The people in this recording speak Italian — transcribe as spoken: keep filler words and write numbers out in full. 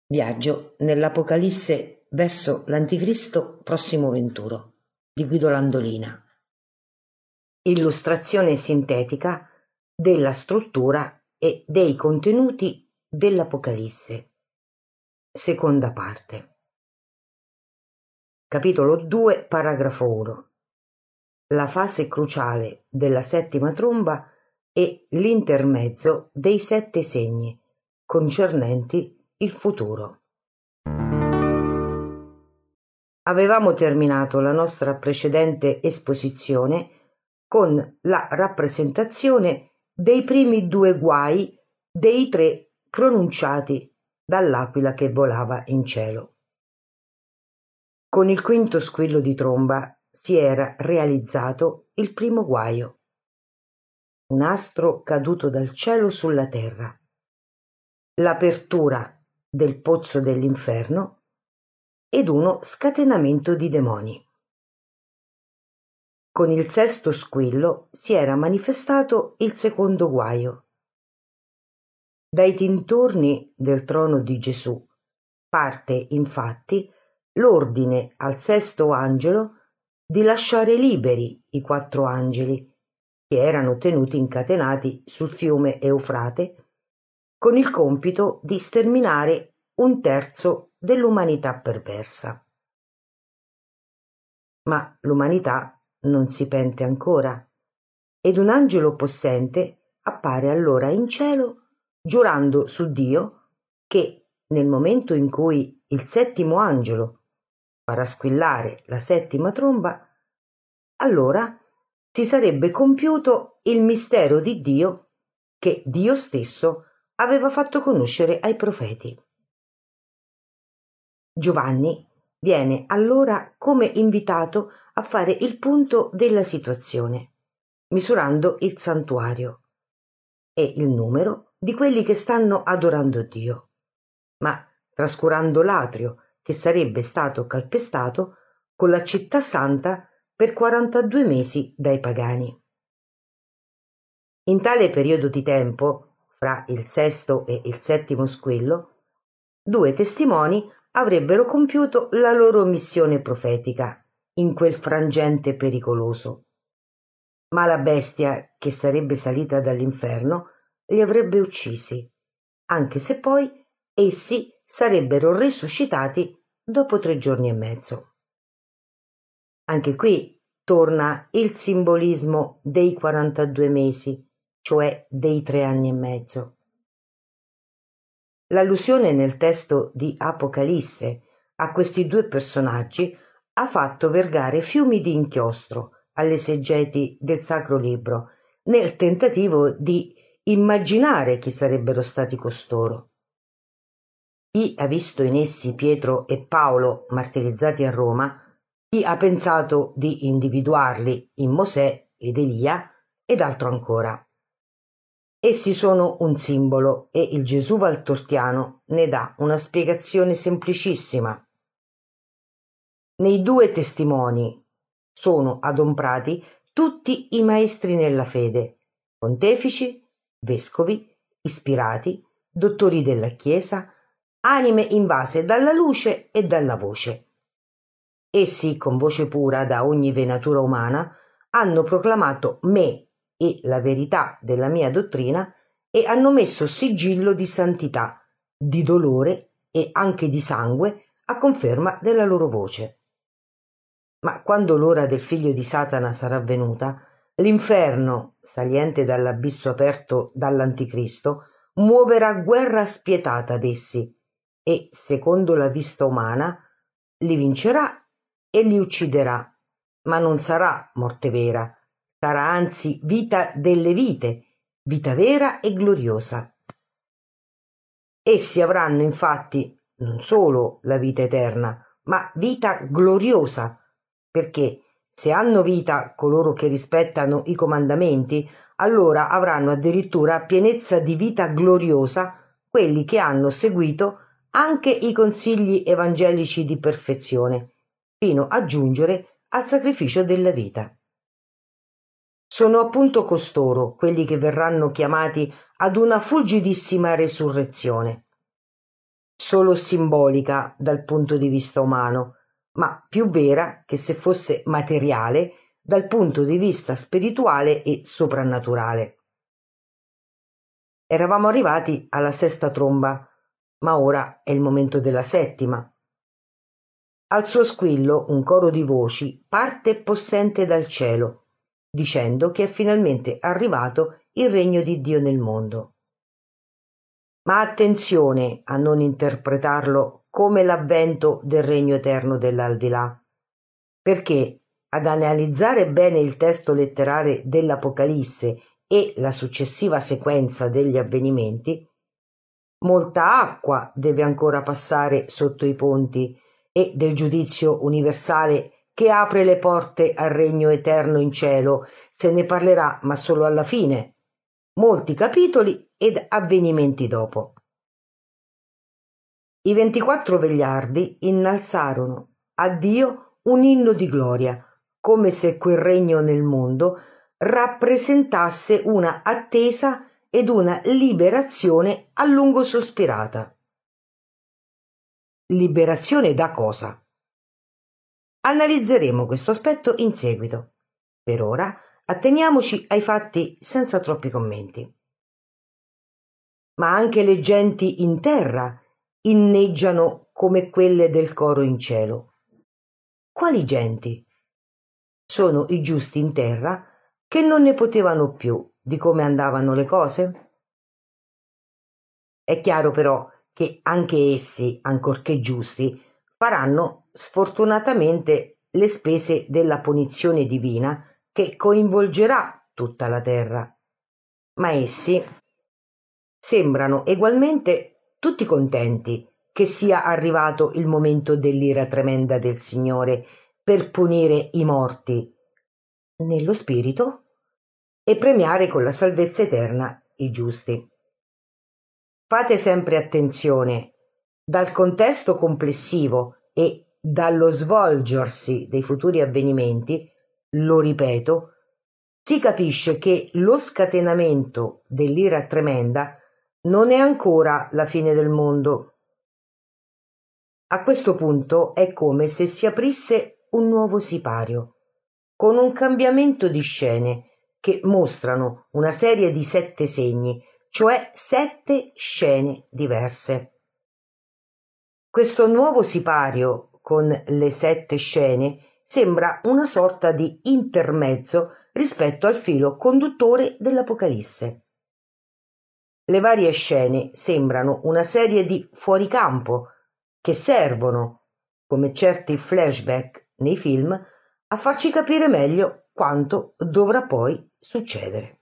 Viaggio nell'Apocalisse verso l'Anticristo prossimo venturo di Guido Landolina. Illustrazione sintetica della struttura e dei contenuti dell'Apocalisse. Seconda parte. Capitolo due, paragrafo uno. La fase cruciale della settima tromba e l'intermezzo dei sette segni concernenti il futuro. Avevamo terminato la nostra precedente esposizione con la rappresentazione dei primi due guai dei tre pronunciati dall'aquila che volava in cielo. Con il quinto squillo di tromba si era realizzato il primo guaio, un astro caduto dal cielo sulla terra, l'apertura del pozzo dell'inferno ed uno scatenamento di demoni. Con il sesto squillo si era manifestato il secondo guaio. Dai dintorni del trono di Gesù parte infatti l'ordine al sesto angelo di lasciare liberi i quattro angeli che erano tenuti incatenati sul fiume Eufrate con il compito di sterminare un terzo dell'umanità perversa. Ma l'umanità non si pente ancora, ed un angelo possente appare allora in cielo giurando su Dio che nel momento in cui il settimo angelo farà squillare la settima tromba, allora si sarebbe compiuto il mistero di Dio che Dio stesso aveva fatto conoscere ai profeti. Giovanni viene allora come invitato a fare il punto della situazione, misurando il santuario e il numero di quelli che stanno adorando Dio, ma trascurando l'atrio che sarebbe stato calpestato con la città santa per quarantadue mesi dai pagani. In tale periodo di tempo, fra il sesto e il settimo squillo, due testimoni avrebbero compiuto la loro missione profetica in quel frangente pericoloso. Ma la bestia che sarebbe salita dall'inferno li avrebbe uccisi, anche se poi essi sarebbero risuscitati dopo tre giorni e mezzo. Anche qui torna il simbolismo dei quarantadue mesi, cioè dei tre anni e mezzo. L'allusione nel testo di Apocalisse a questi due personaggi ha fatto vergare fiumi di inchiostro alle esegeti del Sacro Libro nel tentativo di immaginare chi sarebbero stati costoro. Chi ha visto in essi Pietro e Paolo martirizzati a Roma, chi ha pensato di individuarli in Mosè ed Elia ed altro ancora. Essi sono un simbolo e il Gesù Valtortiano ne dà una spiegazione semplicissima. Nei due testimoni sono adombrati tutti i maestri nella fede, pontefici, vescovi, ispirati, dottori della Chiesa, anime invase dalla luce e dalla voce. Essi, con voce pura da ogni venatura umana, hanno proclamato me e la verità della mia dottrina e hanno messo sigillo di santità, di dolore e anche di sangue a conferma della loro voce. Ma quando l'ora del figlio di Satana sarà venuta, l'inferno, saliente dall'abisso aperto dall'Anticristo, muoverà guerra spietata ad essi e, secondo la vista umana, li vincerà e li ucciderà, ma non sarà morte vera, sarà anzi vita delle vite, vita vera e gloriosa. Essi avranno infatti non solo la vita eterna, ma vita gloriosa, perché se hanno vita coloro che rispettano i comandamenti, allora avranno addirittura pienezza di vita gloriosa quelli che hanno seguito anche i consigli evangelici di perfezione, fino a giungere al sacrificio della vita. Sono appunto costoro quelli che verranno chiamati ad una fulgidissima resurrezione. solo simbolica dal punto di vista umano, ma più vera che se fosse materiale dal punto di vista spirituale e soprannaturale. Eravamo arrivati alla sesta tromba, ma ora è il momento della settima. Al suo squillo un coro di voci parte possente dal cielo, dicendo che è finalmente arrivato il regno di Dio nel mondo. Ma attenzione a non interpretarlo come l'avvento del regno eterno dell'aldilà, perché ad analizzare bene il testo letterale dell'Apocalisse e la successiva sequenza degli avvenimenti, molta acqua deve ancora passare sotto i ponti e del giudizio universale che apre le porte al regno eterno in cielo se ne parlerà, ma solo alla fine, molti capitoli ed avvenimenti dopo. I ventiquattro vegliardi innalzarono a Dio un inno di gloria, come se quel regno nel mondo rappresentasse una attesa ed una liberazione a lungo sospirata. Liberazione da cosa? Analizzeremo questo aspetto in seguito. Per ora atteniamoci ai fatti senza troppi commenti. Ma anche le genti in terra inneggiano come quelle del coro in cielo. Quali genti? Sono i giusti in terra che non ne potevano più di come andavano le cose? È chiaro però che anche essi, ancorché giusti, faranno sfortunatamente le spese della punizione divina che coinvolgerà tutta la terra. Ma essi sembrano egualmente tutti contenti che sia arrivato il momento dell'ira tremenda del Signore per punire i morti nello spirito e premiare con la salvezza eterna i giusti. Fate sempre attenzione, dal contesto complessivo e dallo svolgersi dei futuri avvenimenti, lo ripeto, si capisce che lo scatenamento dell'ira tremenda non è ancora la fine del mondo. A questo punto è come se si aprisse un nuovo sipario, con un cambiamento di scene che mostrano una serie di sette segni, cioè sette scene diverse. Questo nuovo sipario con le sette scene sembra una sorta di intermezzo rispetto al filo conduttore dell'Apocalisse. Le varie scene sembrano una serie di fuoricampo che servono, come certi flashback nei film, a farci capire meglio quanto dovrà poi succedere.